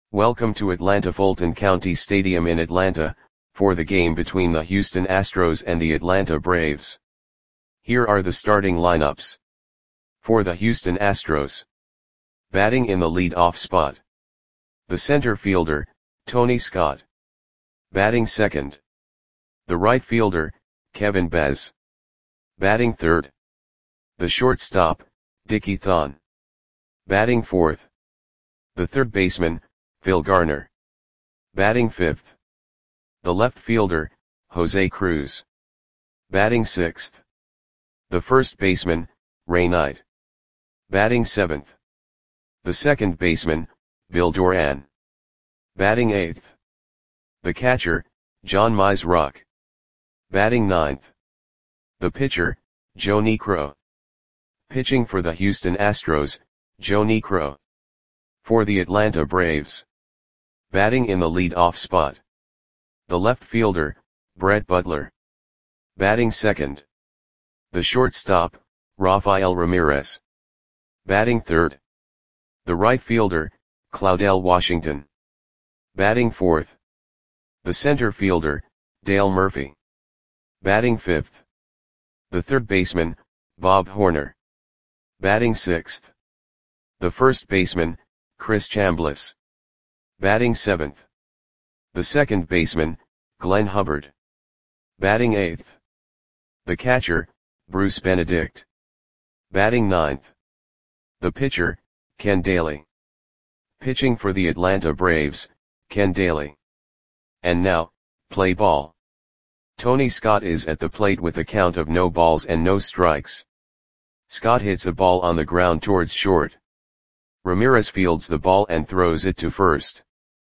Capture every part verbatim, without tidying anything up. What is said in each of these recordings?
Welcome to Atlanta Fulton County Stadium in Atlanta, for the game between the Houston Astros and the Atlanta Braves. Here are the starting lineups. For the Houston Astros. Batting in the lead-off spot. The center fielder, Tony Scott. Batting second. The right fielder, Kevin Bez. Batting third. The shortstop, Dickie Thon. Batting fourth. The third baseman, Phil Garner. Batting fifth. The left fielder, Jose Cruz. Batting sixth. The first baseman, Ray Knight. Batting seventh. The second baseman, Bill Doran. Batting eighth. The catcher, John Mizrock. Batting ninth. The pitcher, Joe Niekro. Pitching for the Houston Astros, Joe Niekro. For the Atlanta Braves. Batting in the lead-off spot. The left fielder, Brett Butler. Batting second. The shortstop, Rafael Ramirez. Batting third. The right fielder, Claudell Washington. Batting fourth. The center fielder, Dale Murphy. Batting fifth. The third baseman, Bob Horner. Batting sixth. The first baseman, Chris Chambliss. Batting seventh. The second baseman, Glenn Hubbard. Batting eighth. The catcher, Bruce Benedict. Batting ninth. The pitcher, Ken Daly. Pitching for the Atlanta Braves, Ken Daly. And now, play ball. Tony Scott is at the plate with a count of no balls and no strikes. Scott hits a ball on the ground towards short. Ramirez fields the ball and throws it to first.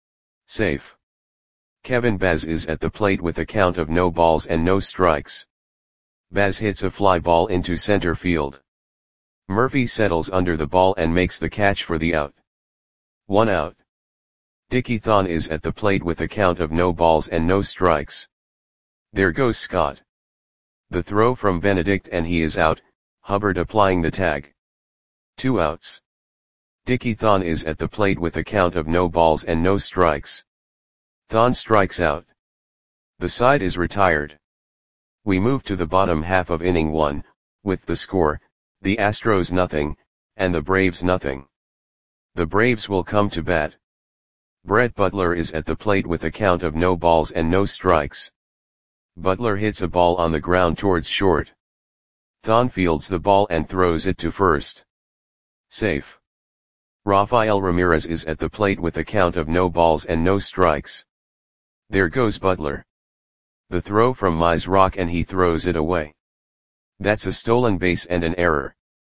Safe. Kevin Bez is at the plate with a count of no balls and no strikes. Bez hits a fly ball into center field. Murphy settles under the ball and makes the catch for the out. One out. Dickie Thon is at the plate with a count of no balls and no strikes. There goes Scott. The throw from Benedict and he is out, Hubbard applying the tag. Two outs. Dickie Thon is at the plate with a count of no balls and no strikes. Thon strikes out. The side is retired. We move to the bottom half of inning one, with the score, the Astros nothing, and the Braves nothing. The Braves will come to bat. Brett Butler is at the plate with a count of no balls and no strikes. Butler hits a ball on the ground towards short. Thon fields the ball and throws it to first. Safe. Rafael Ramirez is at the plate with a count of no balls and no strikes. There goes Butler. The throw from Mizrock and he throws it away. That's a stolen base and an error.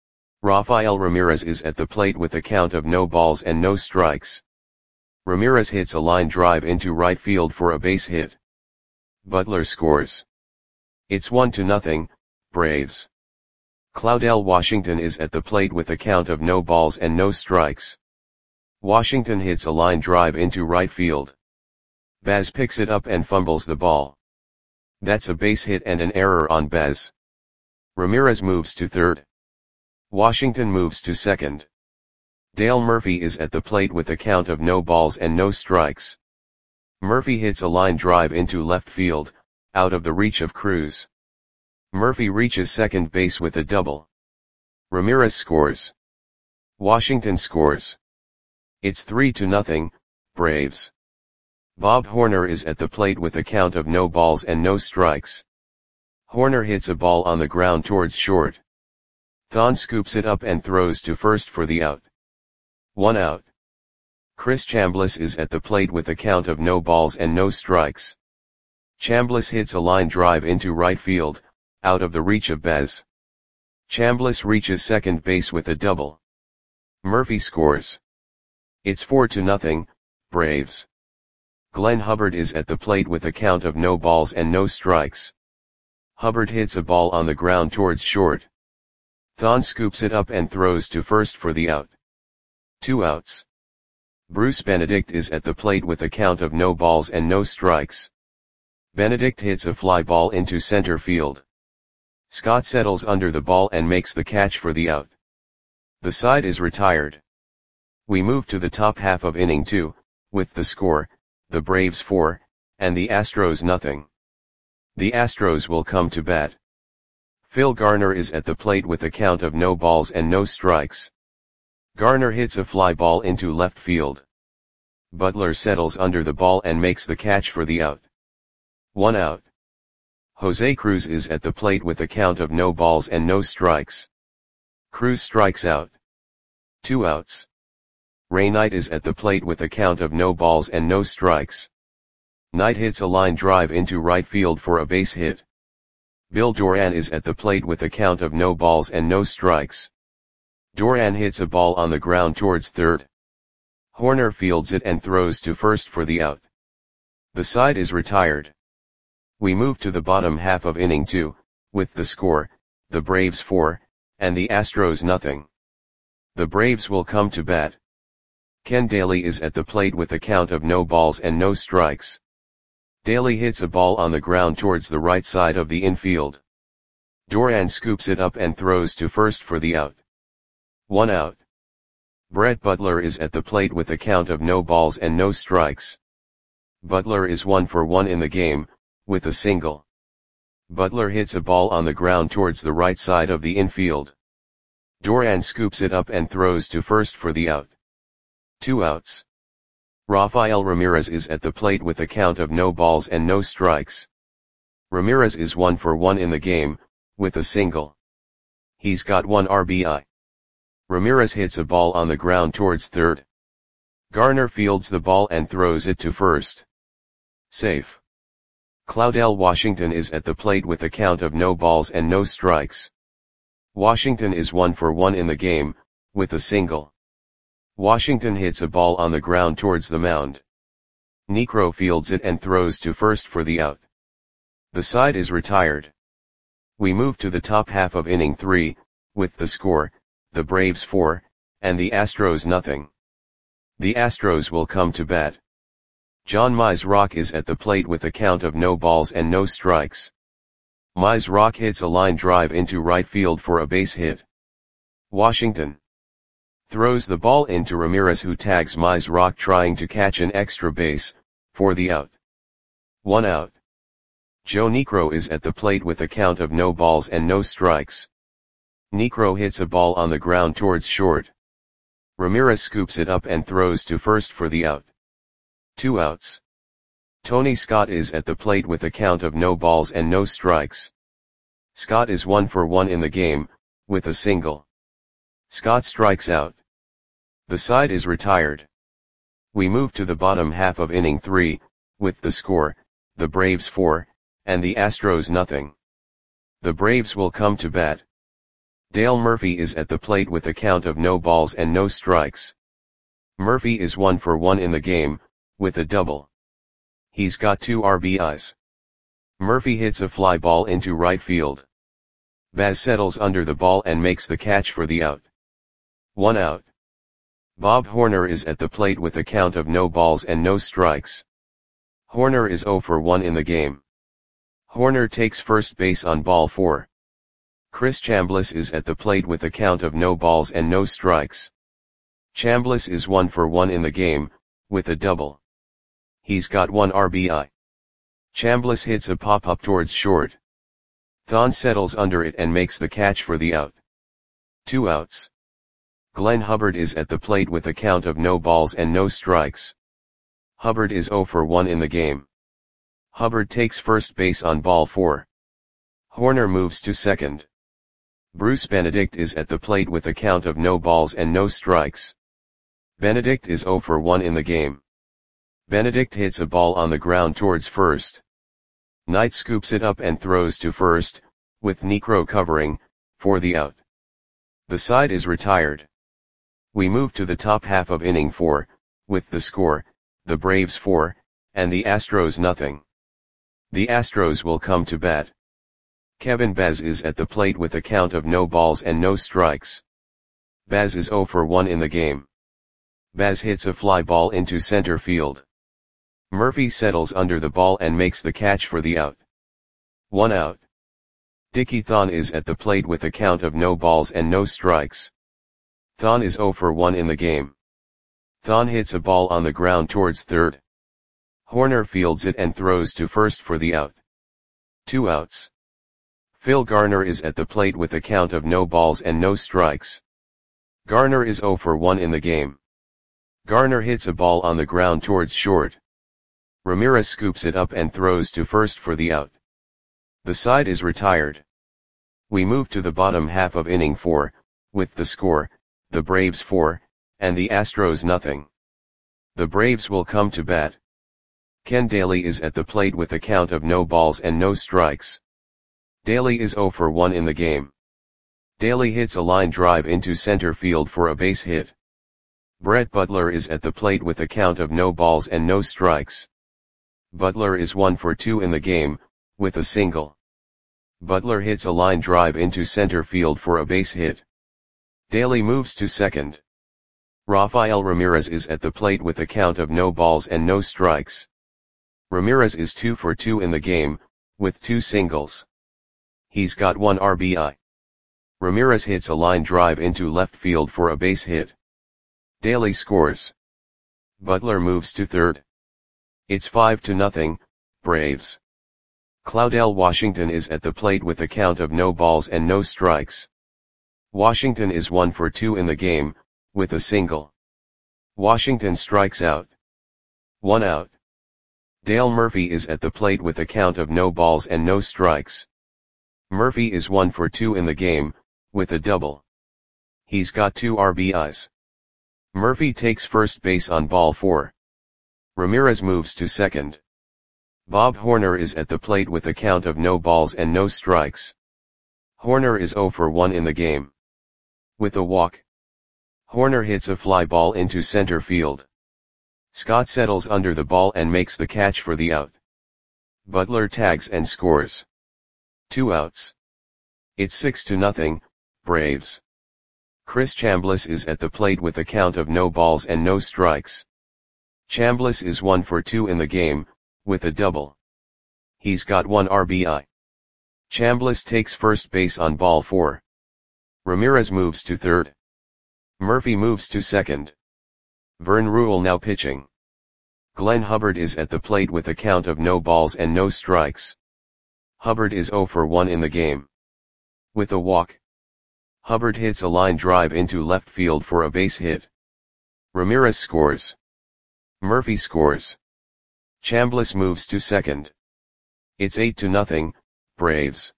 Rafael Ramirez is at the plate with a count of no balls and no strikes. Ramirez hits a line drive into right field for a base hit. Butler scores. It's one to nothing, Braves. Claudell Washington is at the plate with a count of no balls and no strikes. Washington hits a line drive into right field. Baz picks it up and fumbles the ball. That's a base hit and an error on Baz. Ramirez moves to third. Washington moves to second. Dale Murphy is at the plate with a count of no balls and no strikes. Murphy hits a line drive into left field, out of the reach of Cruz. Murphy reaches second base with a double. Ramirez scores. Washington scores. It's three to nothing, Braves. Bob Horner is at the plate with a count of no balls and no strikes. Horner hits a ball on the ground towards short. Thon scoops it up and throws to first for the out. One out. Chris Chambliss is at the plate with a count of no balls and no strikes. Chambliss hits a line drive into right field, out of the reach of Bez. Chambliss reaches second base with a double. Murphy scores. It's four to nothing, Braves. Glenn Hubbard is at the plate with a count of no balls and no strikes. Hubbard hits a ball on the ground towards short. Thon scoops it up and throws to first for the out. Two outs. Bruce Benedict is at the plate with a count of no balls and no strikes. Benedict hits a fly ball into center field. Scott settles under the ball and makes the catch for the out. The side is retired. We move to the top half of inning two, with the score, the Braves four, and the Astros nothing. The Astros will come to bat. Phil Garner is at the plate with a count of no balls and no strikes. Garner hits a fly ball into left field. Butler settles under the ball and makes the catch for the out. One out. Jose Cruz is at the plate with a count of no balls and no strikes. Cruz strikes out. Two outs. Ray Knight is at the plate with a count of no balls and no strikes. Knight hits a line drive into right field for a base hit. Bill Doran is at the plate with a count of no balls and no strikes. Doran hits a ball on the ground towards third. Horner fields it and throws to first for the out. The side is retired. We move to the bottom half of inning two, with the score, the Braves four, and the Astros nothing. The Braves will come to bat. Ken Daly is at the plate with a count of no balls and no strikes. Daly hits a ball on the ground towards the right side of the infield. Doran scoops it up and throws to first for the out. One out. Brett Butler is at the plate with a count of no balls and no strikes. Butler is one for one in the game, with a single. Butler hits a ball on the ground towards the right side of the infield. Doran scoops it up and throws to first for the out. Two outs. Rafael Ramirez is at the plate with a count of no balls and no strikes. Ramirez is one for one in the game, with a single. He's got one R B I. Ramirez hits a ball on the ground towards third. Garner fields the ball and throws it to first. Safe. Claudel Washington is at the plate with a count of no balls and no strikes. Washington is one for one in the game, with a single. Washington hits a ball on the ground towards the mound. Niekro fields it and throws to first for the out. The side is retired. We move to the top half of inning three, with the score, the Braves four, and the Astros nothing. The Astros will come to bat. John Mize is at the plate with a count of no balls and no strikes. Mize hits a line drive into right field for a base hit. Washington throws the ball into Ramirez, who tags Mize trying to catch an extra base, for the out. One out. Joe Niekro is at the plate with a count of no balls and no strikes. Niekro hits a ball on the ground towards short. Ramirez scoops it up and throws to first for the out. Two outs. Tony Scott is at the plate with a count of no balls and no strikes. Scott is one for one in the game, with a single. Scott strikes out. The side is retired. We move to the bottom half of inning three, with the score, the Braves four, and the Astros nothing. The Braves will come to bat. Dale Murphy is at the plate with a count of no balls and no strikes. Murphy is one for one in the game, with a double. He's got two R B Is. Murphy hits a fly ball into right field. Baz settles under the ball and makes the catch for the out. One out. Bob Horner is at the plate with a count of no balls and no strikes. Horner is zero for one in the game. Horner takes first base on ball four. Chris Chambliss is at the plate with a count of no balls and no strikes. Chambliss is one for one in the game, with a double. He's got one R B I. Chambliss hits a pop-up towards short. Thon settles under it and makes the catch for the out. Two outs. Glenn Hubbard is at the plate with a count of no balls and no strikes. Hubbard is zero for one in the game. Hubbard takes first base on ball four. Horner moves to second. Bruce Benedict is at the plate with a count of no balls and no strikes. Benedict is zero for one in the game. Benedict hits a ball on the ground towards first. Knight scoops it up and throws to first, with Niekro covering, for the out. The side is retired. We move to the top half of inning four, with the score, the Braves four, and the Astros nothing. The Astros will come to bat. Kevin Baz is at the plate with a count of no balls and no strikes. Baz is zero for one in the game. Baz hits a fly ball into center field. Murphy settles under the ball and makes the catch for the out. One out. Dickie Thon is at the plate with a count of no balls and no strikes. Thon is zero for one in the game. Thon hits a ball on the ground towards third. Horner fields it and throws to first for the out. Two outs. Phil Garner is at the plate with a count of no balls and no strikes. Garner is oh for one in the game. Garner hits a ball on the ground towards short. Ramirez scoops it up and throws to first for the out. The side is retired. We move to the bottom half of inning four, with the score, the Braves four, and the Astros nothing. The Braves will come to bat. Ken Dayley is at the plate with a count of no balls and no strikes. Dayley is oh for one in the game. Dayley hits a line drive into center field for a base hit. Brett Butler is at the plate with a count of no balls and no strikes. Butler is one for two in the game, with a single. Butler hits a line drive into center field for a base hit. Dayley moves to second. Rafael Ramirez is at the plate with a count of no balls and no strikes. Ramirez is two for two in the game, with two singles. He's got one R B I. Ramirez hits a line drive into left field for a base hit. Dayley scores. Butler moves to third. It's five to nothing, Braves. Claudell Washington is at the plate with a count of no balls and no strikes. Washington is one for two in the game, with a single. Washington strikes out. One out. Dale Murphy is at the plate with a count of no balls and no strikes. Murphy is one for two in the game, with a double. He's got two R B Is. Murphy takes first base on ball four. Ramirez moves to second. Bob Horner is at the plate with a count of no balls and no strikes. Horner is oh for one in the game. With a walk. Horner hits a fly ball into center field. Scott settles under the ball and makes the catch for the out. Butler tags and scores. Two outs. It's six to nothing, Braves. Chris Chambliss is at the plate with a count of no balls and no strikes. Chambliss is one for two in the game, with a double. He's got one R B I. Chambliss takes first base on ball four. Ramirez moves to third. Murphy moves to second. Vern Ruhle now pitching. Glenn Hubbard is at the plate with a count of no balls and no strikes. Hubbard is oh for one in the game. With a walk. Hubbard hits a line drive into left field for a base hit. Ramirez scores. Murphy scores. Chambliss moves to second. It's eight to nothing, Braves.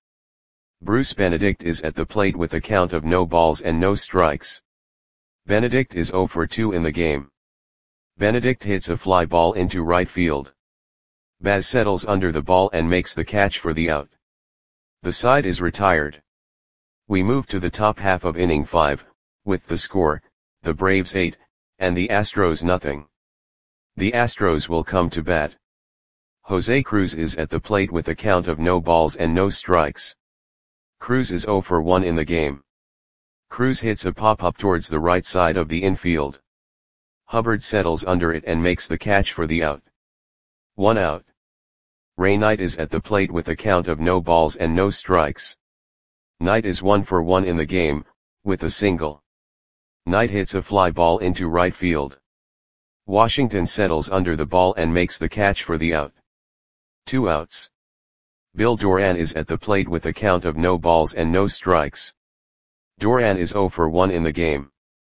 Bruce Benedict is at the plate with a count of no balls and no strikes. Benedict is oh for two in the game. Benedict hits a fly ball into right field. Baz settles under the ball and makes the catch for the out. The side is retired. We move to the top half of inning five, with the score, the Braves eight, and the Astros nothing. The Astros will come to bat. Jose Cruz is at the plate with a count of no balls and no strikes. Cruz is oh for one in the game. Cruz hits a pop-up towards the right side of the infield. Hubbard settles under it and makes the catch for the out. One out. Ray Knight is at the plate with a count of no balls and no strikes. Knight is one for one in the game, with a single. Knight hits a fly ball into right field. Washington settles under the ball and makes the catch for the out. Two outs. Bill Doran is at the plate with a count of no balls and no strikes. Doran is oh for one in the game.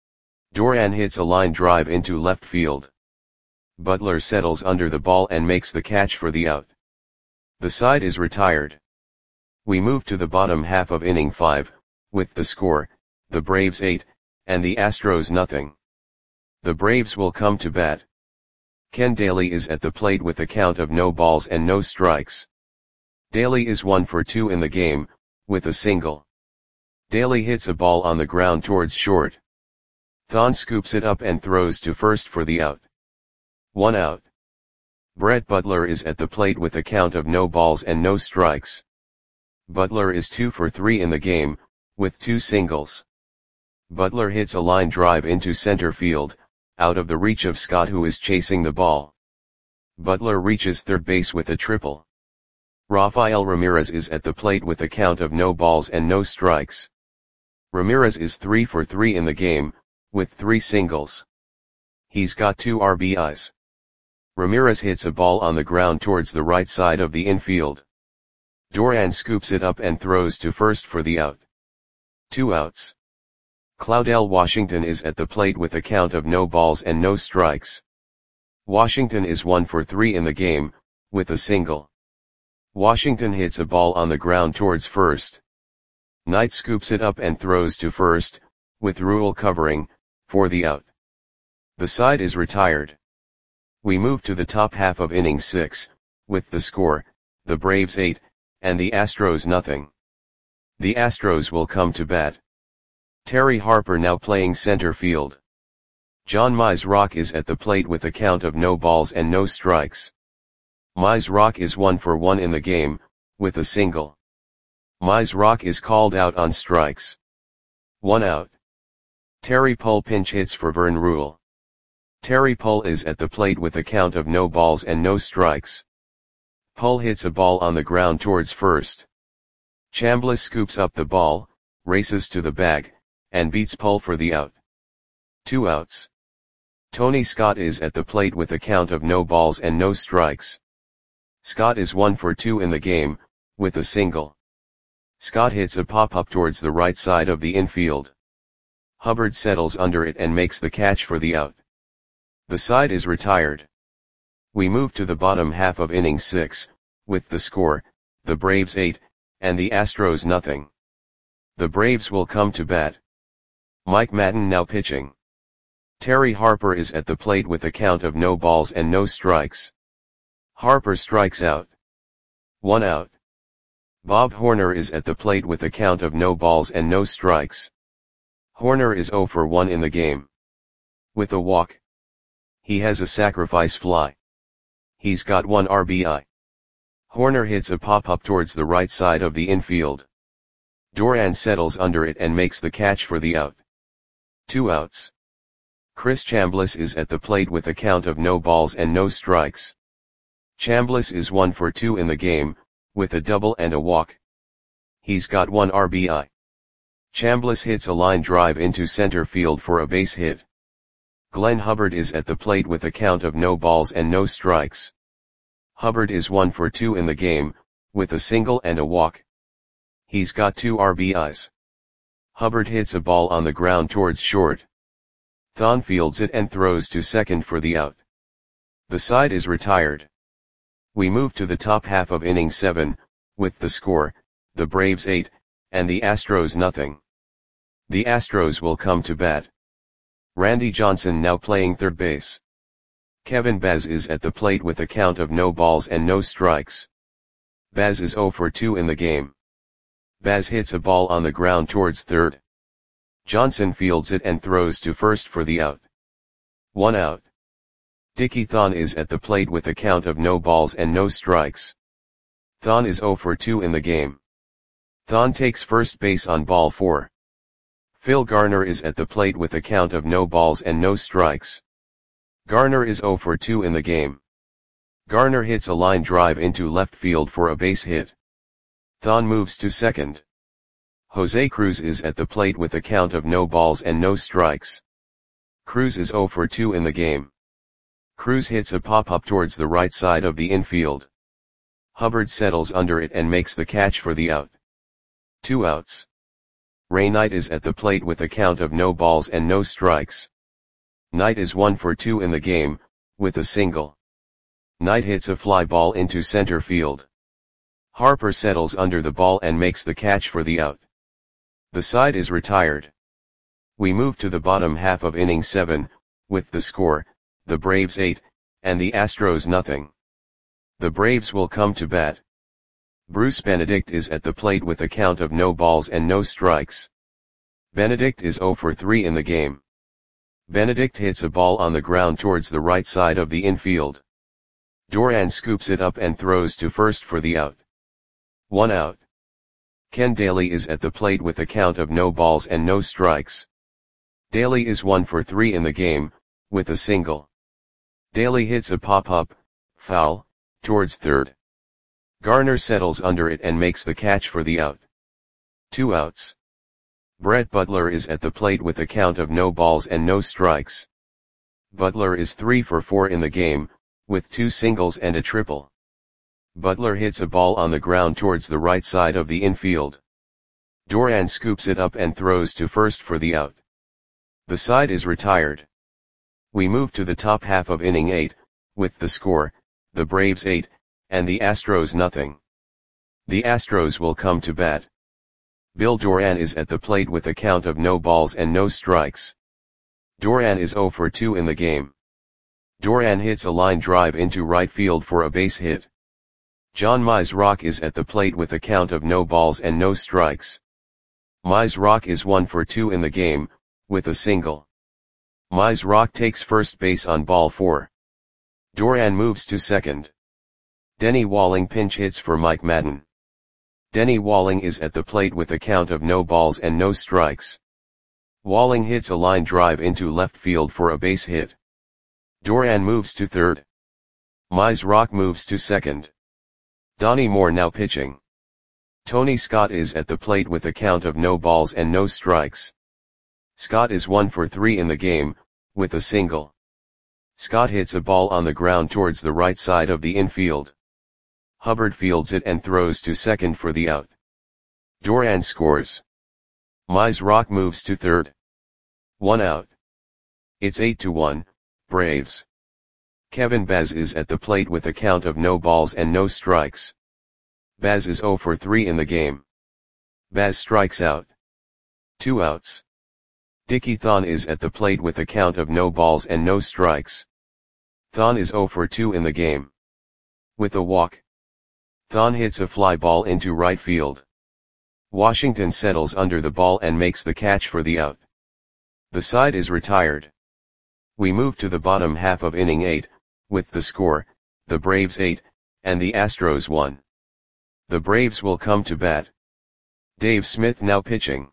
Doran hits a line drive into left field. Butler settles under the ball and makes the catch for the out. The side is retired. We move to the bottom half of inning five, with the score, the Braves eight, and the Astros nothing. The Braves will come to bat. Ken Dayley is at the plate with a count of no balls and no strikes. Dayley is one for two in the game, with a single. Dayley hits a ball on the ground towards short. Thon scoops it up and throws to first for the out. One out. Brett Butler is at the plate with a count of no balls and no strikes. Butler is two for three in the game, with two singles. Butler hits a line drive into center field, out of the reach of Scott, who is chasing the ball. Butler reaches third base with a triple. Rafael Ramirez is at the plate with a count of no balls and no strikes. Ramirez is three for three in the game, with three singles. He's got two R B Is. Ramirez hits a ball on the ground towards the right side of the infield. Duran scoops it up and throws to first for the out. Two outs. Claudel Washington is at the plate with a count of no balls and no strikes. Washington is one for three in the game, with a single. Washington hits a ball on the ground towards first. Knight scoops it up and throws to first, with Rule covering, for the out. The side is retired. We move to the top half of inning six, with the score, the Braves eight, and the Astros nothing. The Astros will come to bat. Terry Harper now playing center field. John Mize is at the plate with a count of no balls and no strikes. Mize is one for one in the game, with a single. Mize is called out on strikes. One out. Terry Pull pinch hits for Vern Rule. Terry Pull is at the plate with a count of no balls and no strikes. Pull hits a ball on the ground towards first. Chambliss scoops up the ball, races to the bag, and beats Pull for the out. Two outs. Tony Scott is at the plate with a count of no balls and no strikes. Scott is one for two in the game, with a single. Scott hits a pop-up towards the right side of the infield. Hubbard settles under it and makes the catch for the out. The side is retired. We move to the bottom half of inning six, with the score, the Braves eight, and the Astros nothing. The Braves will come to bat. Mike Maton now pitching. Terry Harper is at the plate with a count of no balls and no strikes. Harper strikes out. One out. Bob Horner is at the plate with a count of no balls and no strikes. Horner is zero for one in the game. With a walk. He has a sacrifice fly. He's got one R B I. Horner hits a pop-up towards the right side of the infield. Duran settles under it and makes the catch for the out. Two outs. Chris Chambliss is at the plate with a count of no balls and no strikes. Chambliss is one for two in the game, with a double and a walk. He's got one R B I. Chambliss hits a line drive into center field for a base hit. Glenn Hubbard is at the plate with a count of no balls and no strikes. Hubbard is one for two in the game, with a single and a walk. He's got two R B Is. Hubbard hits a ball on the ground towards short. Thon fields it and throws to second for the out. The side is retired. We move to the top half of inning seven, with the score, the Braves eight, and the Astros nothing. The Astros will come to bat. Randy Johnson now playing third base. Kevin Baz is at the plate with a count of no balls and no strikes. Baz is zero for two in the game. Baz hits a ball on the ground towards third. Johnson fields it and throws to first for the out. One out. Dickie Thon is at the plate with a count of no balls and no strikes. Thon is zero for two in the game. Thon takes first base on ball four. Phil Garner is at the plate with a count of no balls and no strikes. Garner is zero for two in the game. Garner hits a line drive into left field for a base hit. Thon moves to second. Jose Cruz is at the plate with a count of no balls and no strikes. Cruz is zero for two in the game. Cruz hits a pop-up towards the right side of the infield. Hubbard settles under it and makes the catch for the out. Two outs. Ray Knight is at the plate with a count of no balls and no strikes. Knight is one for two in the game, with a single. Knight hits a fly ball into center field. Harper settles under the ball and makes the catch for the out. The side is retired. We move to the bottom half of inning seven, with the score, the Braves eight, and the Astros nothing. The Braves will come to bat. Bruce Benedict is at the plate with a count of no balls and no strikes. Benedict is zero for three in the game. Benedict hits a ball on the ground towards the right side of the infield. Duran scoops it up and throws to first for the out. One out. Ken Daly is at the plate with a count of no balls and no strikes. Daly is one for three in the game, with a single. Daly hits a pop-up, foul, towards third. Garner settles under it and makes the catch for the out. Two outs. Brett Butler is at the plate with a count of no balls and no strikes. Butler is three for four in the game, with two singles and a triple. Butler hits a ball on the ground towards the right side of the infield. Doran scoops it up and throws to first for the out. The side is retired. We move to the top half of inning eight, with the score, the Braves eight, and the Astros nothing. The Astros will come to bat. Bill Doran is at the plate with a count of no balls and no strikes. Doran is zero for two in the game. Doran hits a line drive into right field for a base hit. John Mize is at the plate with a count of no balls and no strikes. Mize is one for two in the game, with a single. Mize takes first base on ball four. Doran moves to second. Denny Walling pinch hits for Mike Madden. Denny Walling is at the plate with a count of no balls and no strikes. Walling hits a line drive into left field for a base hit. Doran moves to third. Mize moves to second. Donnie Moore now pitching. Tony Scott is at the plate with a count of no balls and no strikes. Scott is one for three in the game, with a single. Scott hits a ball on the ground towards the right side of the infield. Hubbard fields it and throws to second for the out. Doran scores. Mize moves to third. One out. It's eight to one, Braves. Kevin Baz is at the plate with a count of no balls and no strikes. Baz is zero for three in the game. Baz strikes out. Two outs. Dickie Thon is at the plate with a count of no balls and no strikes. Thon is zero for two in the game. With a walk. Thon hits a fly ball into right field. Washington settles under the ball and makes the catch for the out. The side is retired. We move to the bottom half of inning eight, with the score, the Braves eight, and the Astros one. The Braves will come to bat. Dave Smith now pitching.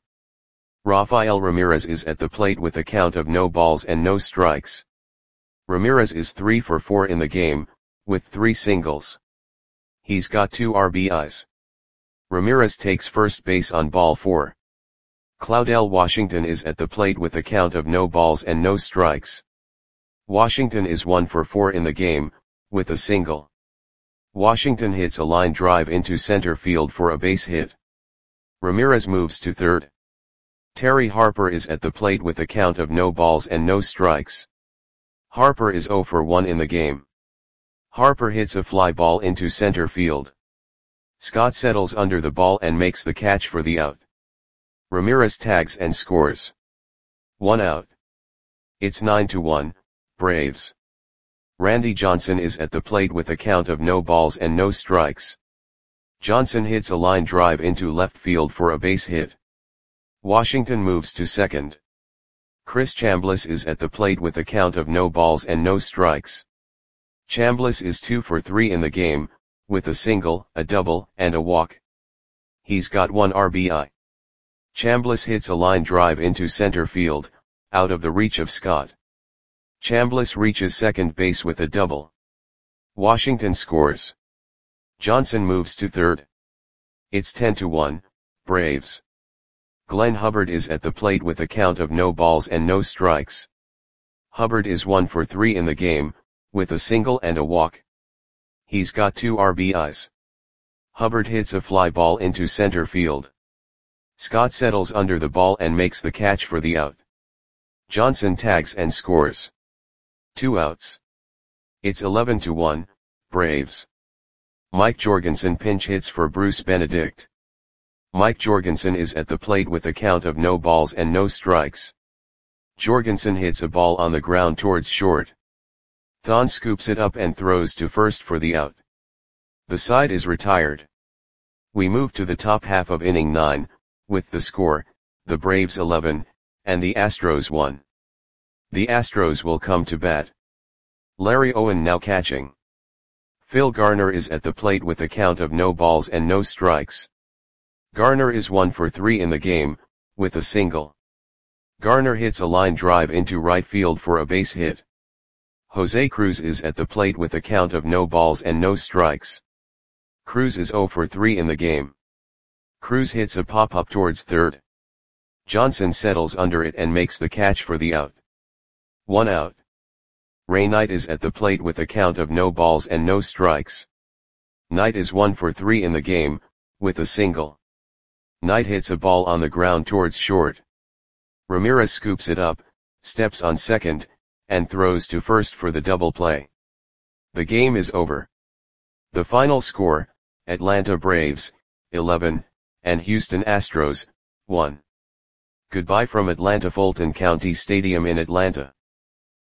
Rafael Ramirez is at the plate with a count of no balls and no strikes. Ramirez is three for four in the game, with three singles. He's got two R B Is. Ramirez takes first base on ball four. Claudel Washington is at the plate with a count of no balls and no strikes. Washington is one for four in the game, with a single. Washington hits a line drive into center field for a base hit. Ramirez moves to third. Terry Harper is at the plate with a count of no balls and no strikes. Harper is zero for one in the game. Harper hits a fly ball into center field. Scott settles under the ball and makes the catch for the out. Ramirez tags and scores. One out. It's nine to one, Braves. Randy Johnson is at the plate with a count of no balls and no strikes. Johnson hits a line drive into left field for a base hit. Washington moves to second. Chris Chambliss is at the plate with a count of no balls and no strikes. Chambliss is two for three in the game, with a single, a double, and a walk. He's got one R B I. Chambliss hits a line drive into center field, out of the reach of Scott. Chambliss reaches second base with a double. Washington scores. Johnson moves to third. It's ten to one, Braves. Glenn Hubbard is at the plate with a count of no balls and no strikes. Hubbard is one for three in the game, with a single and a walk. He's got two R B Is. Hubbard hits a fly ball into center field. Scott settles under the ball and makes the catch for the out. Johnson tags and scores. Two outs. It's eleven to one, Braves. Mike Jorgensen pinch hits for Bruce Benedict. Mike Jorgensen is at the plate with a count of no balls and no strikes. Jorgensen hits a ball on the ground towards short. Thon scoops it up and throws to first for the out. The side is retired. We move to the top half of inning nine, with the score, the Braves eleven, and the Astros one. The Astros will come to bat. Larry Owen now catching. Phil Garner is at the plate with a count of no balls and no strikes. Garner is one for three in the game, with a single. Garner hits a line drive into right field for a base hit. Jose Cruz is at the plate with a count of no balls and no strikes. Cruz is zero for three in the game. Cruz hits a pop-up towards third. Johnson settles under it and makes the catch for the out. One out. Ray Knight is at the plate with a count of no balls and no strikes. Knight is one for three in the game, with a single. Knight hits a ball on the ground towards short. Ramirez scoops it up, steps on second, and throws to first for the double play. The game is over. The final score, Atlanta Braves, eleven, and Houston Astros, one. Goodbye from Atlanta Fulton County Stadium in Atlanta.